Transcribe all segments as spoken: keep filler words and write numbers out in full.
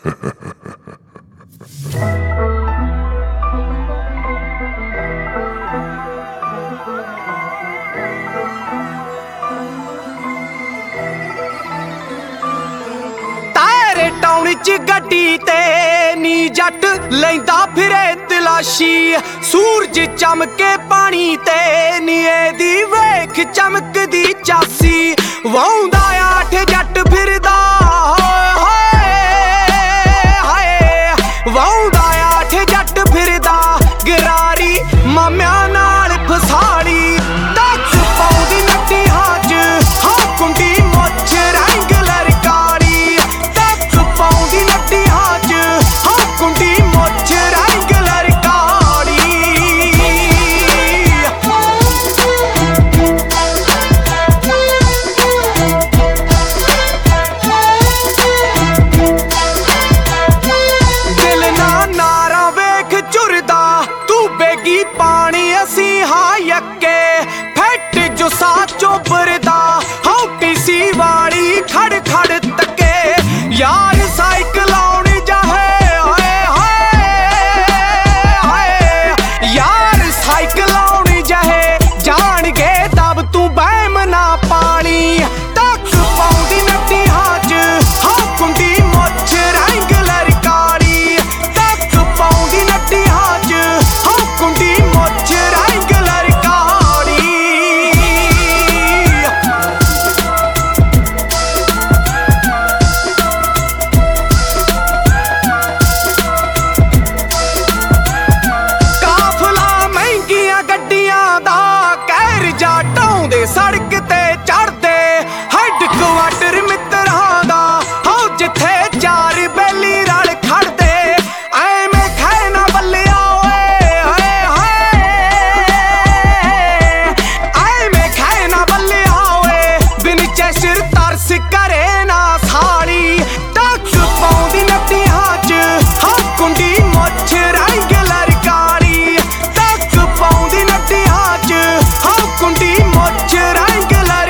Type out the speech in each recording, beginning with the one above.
च गड्डी ते नी जट लैंदा फिरे तलाशी सूरज चमके पानी ते नी एदी वेख चमकदी चासी वाउंदा आठ जट फिरदा वाउंदा आठ जट फिरदा गरारी माम्या नाल फसाली तक पाउंदी नट्टी हाज हाँ कुंडी मुछ रंग लरकाली तक पाउंदी नट्टी हाज हाँ कुंडी मुछ रंग लरकाली दिल ना नारा वेख चुरदा तू बेगी पानी असी हाँ यक्के फैट जो सा चोबरदा हाँ टीसी वाली खड़ खड़ तके यार साइकिल आउनी जाहे हाय हाय हाय यार साइकिल आउनी जाहे जान गे तब तू बैम ना पानी तक पाउंदी नट्टी हाज हाँ कुंडी मुछ रंग लरकाली तक पाउंदी नट्टी हाज हाँ कुंडी मुछ रंग लरकाली काफला महंगियां गड्डियां दा कहर जा ढाउंदे सड़क ते चढ़दे हैड क्वार्टर मित्तरां दा हो जिथे चार बैली रल खड़दे ऐवें खै ना बल्लिया ओए हाय हाय ऐवें खै ना बल्लिया ओए बिन चैशर तरस करे ना साली तक पाउंदी नट्टी हाज हाँ कुंडी मुछ रंग लरकाली तक पाउंदी नट्टी हाज हाँ कुंडी मुछ रंग लर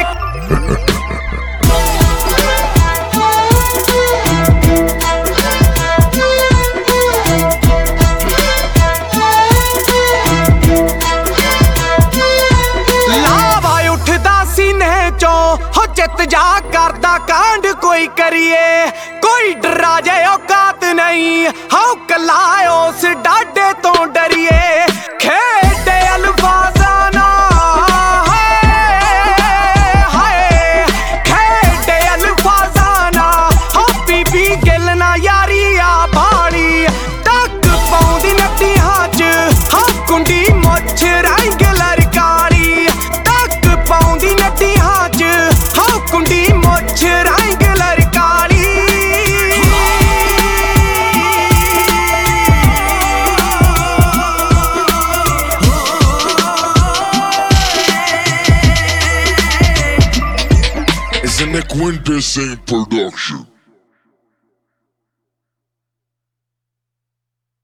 लावा उठदा सीने चों हो चित जा करदा कांड कोई करिए कोई डरा जाए औकात नहीं हाँ कला उस डाडे तो डरिए खेडे अल्फाजा ना हाय हाय खेडे अल्फाजा ना हाँ बीबी गिल ना यारी आ भाली तक पाउंदी नट्टी हाज हाँ कुंडी मुछ रंग लरकाली तक पाउंदी नट्टी हाज हाँ कुंडी मुछ रंग लरकाली It's a Nick Winter sing production.